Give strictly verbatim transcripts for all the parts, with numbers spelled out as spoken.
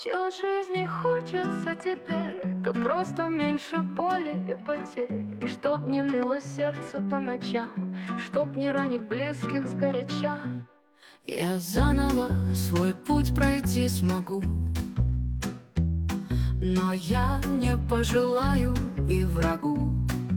Чего жизни хочется теперь, то просто меньше боли и потерь. И чтоб не ныло сердце по ночам, чтоб не ранить близких сгоряча. Я заново свой путь пройти смогу, но я не пожелаю и врагу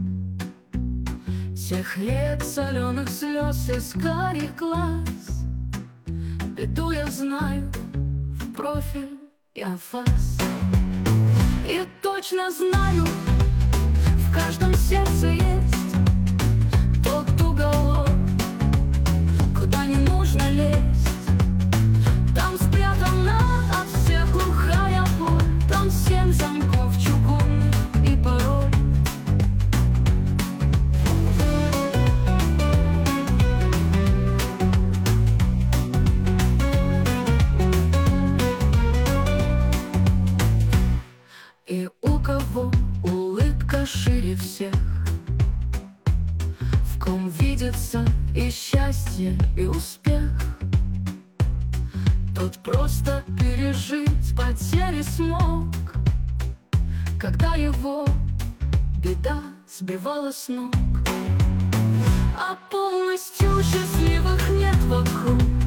тех лет соленых слез из карих глаз. Беду я знаю в профиль я вас, и точно знаю, в каждом сердце есть тот уголок, куда не нужно лезть. Там спрятана от всех глухая боль, там семь замков чугунных и пароль. И у кого улыбка шире всех, в ком видится и счастье, и успех, тот просто пережить потери смог, когда его беда сбивала с ног. А полностью счастливых нет вокруг.